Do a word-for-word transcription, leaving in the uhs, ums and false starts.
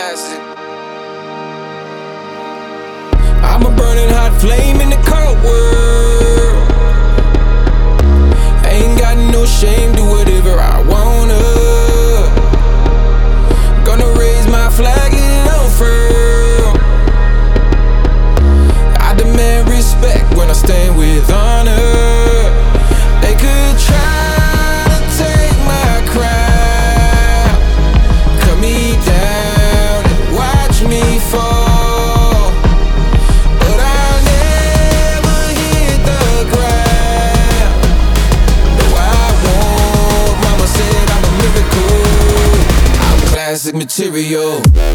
classic. I'm a burning hot flame in the cold world. Ain't got no shame, do whatever I wanna. Gonna raise my flag and unfurl. I demand respect when I stand with honor. They could try to take my crown, cut me down and watch me fall, but I'll never hit the ground. No, I won't. Mama said I'm a miracle. I'm classic material.